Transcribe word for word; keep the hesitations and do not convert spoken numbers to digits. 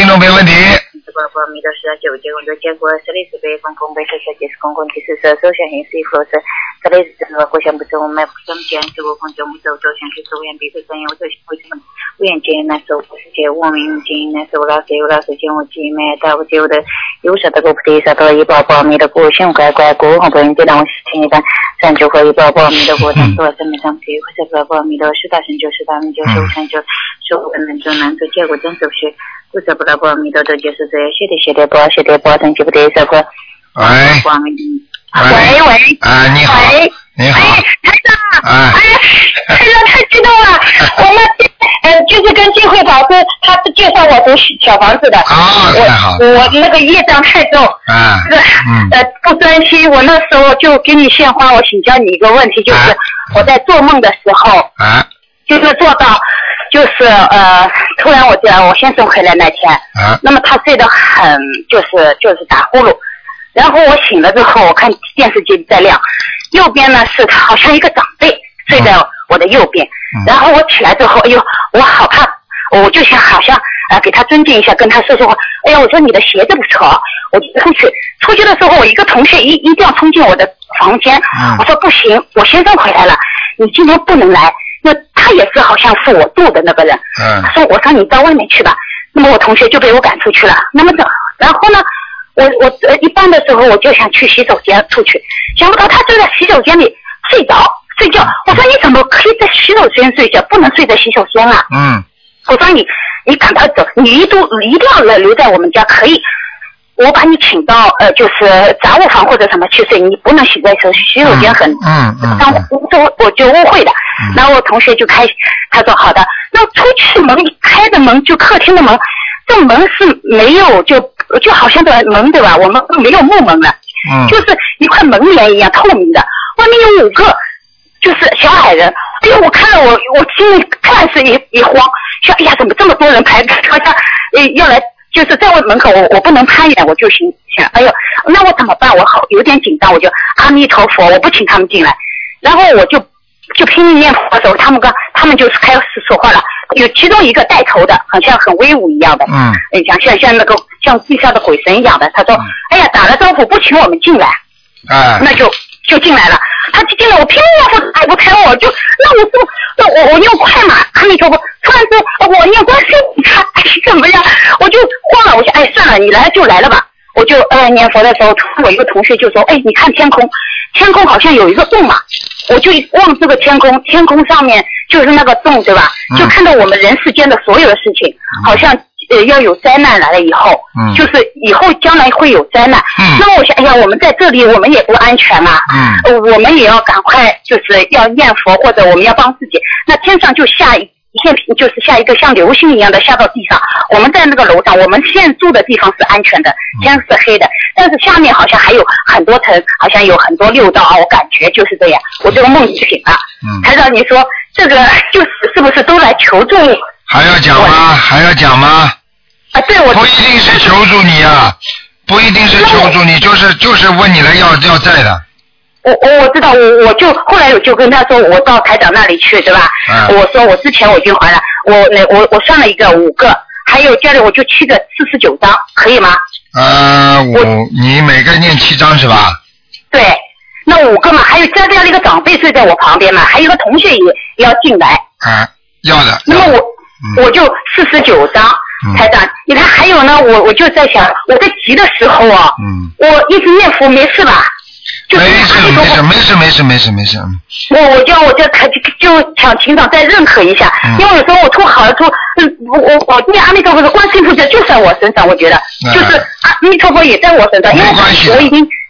听众朋友问题。 宝宝弥陀十九结婚的结果，这里是北公公北是设计师公公第四十首先形式佛是，这里是这个国相不走，我们不相见，这个公就不走，走向去走远，比如说我就为什么不愿见那时候不是见我明见那时候老师有老师见我姐妹，但我觉得有啥的个不得啥的一宝宝弥陀国相乖乖国，我不愿见让我听一单，三九和一宝宝弥陀国，当多生命上去，或者宝宝弥陀十大成就十大名就十五成就，十五能就能就结果真是不是。不是不拉不弥陀都就是这写的写的不写的不等级不得这个。 喂。 喂喂。 啊，你好。你好。 哎，台长。 哎。 哎，台长太激动了，我们呃就是跟金慧法师，他是介绍我读小房子的。 啊，太好。 我我那个业障太重。 啊。 是。嗯。呃，不专心，我那时候就给你献花，我请教你一个问题，就是我在做梦的时候。啊。就是做到。就是呃，突然我讲我先生回来那天，啊、那么他睡得很就是就是打呼噜，然后我醒了之后，我看电视机在亮，右边呢是好像一个长辈睡在我的右边，嗯、然后我起来之后，哎呦，我好怕，我就想好像呃给他尊敬一下，跟他说说话，哎呀，我说你的鞋子不错，我就出去，出去的时候我一个同学一一定要冲进我的房间，嗯、我说不行，我先生回来了，你今天不能来。那他也是好像是我住的那个人，嗯，他说我说你到外面去吧，那么我同学就被我赶出去了。那么然后呢，我我呃一般的时候我就想去洗手间出去，想不到他就在洗手间里睡着睡觉。我说你怎么可以在洗手间睡觉，不能睡在洗手间啊？嗯，我说你你赶快走，你一度一定要留在我们家可以。我把你请到呃，就是杂物房或者什么去睡，你不能洗在手洗手间很，嗯嗯，当我我就误会的。嗯、然后我同学就开，他说好的，那出去门开的门就客厅的门，这门是没有就就好像的门对吧？我们没有木门了，嗯，就是一块门帘一样透明的，外面有五个就是小矮人。哎呦，我看了我我心里突然是一一慌，说哎呀，怎么这么多人排，好像呃要来。就是在我门口，我我不能攀援，我就心想，哎呦，那我怎么办？我好有点紧张，我就阿弥陀佛，我不请他们进来，然后我就就拼命念佛的时候，他们刚他们就开始说话了，有其中一个带头的，好像很威武一样的，嗯，像像像那个像地下的鬼神一样的，他说，嗯、哎呀，打了招呼不请我们进来，啊，那就就进来了，他进来我拼命念佛，他不开我就那我说。我我念快嘛，阿弥陀佛！突然说，我念观世音菩萨，怎么样？我就慌了，我说，哎，算了，你来就来了吧。我就呃念佛的时候，我一个同学就说，哎，你看天空，天空好像有一个洞嘛。我就望这个天空，天空上面就是那个洞，对吧？就看到我们人世间的所有的事情，好像呃要有灾难来了以后，嗯、就是以后将来会有灾难。嗯、那我想，哎呀，我们在这里，我们也不安全嘛。嗯呃、我们也要赶快，就是要念佛，或者我们要帮自己。那天上就下一片，就是下一个像流星一样的下到地上。我们在那个楼上，我们现在住的地方是安全的，天是黑的，但是下面好像还有很多层，好像有很多六道啊。我感觉就是这样，我这个梦就醒了。嗯，台长，你说这个就是是不是都来求助你？ 还要讲吗？还要讲吗？ 啊，对，我不一定是求助你啊，不一定是求助你，就是就是问你来要要债的。 我我我知道，我我就后来我就跟他说，我到台长那里去，对吧？嗯、我说我之前我已经还了，我那我我算了一个五个，还有家里我就七个四十九张，可以吗？ 呃，我你每个念七张是吧？对， 那五个嘛，还有家里一个长辈睡在我旁边嘛，还有一个同学也也要进来。 啊，要的。 那么我、嗯、我就四十九张。台长，你看还有呢，我我就在想，我在急的时候啊，嗯，我一直念佛没事吧？ 没事没事没事没事没事没事。 我我就我就就想请长再认可一下，嗯、因为有时候我吐好了吐，嗯，我我我念阿弥陀佛的观世音菩萨就在我身上，我觉得、嗯、就是阿弥陀佛也在我身上，因为我已经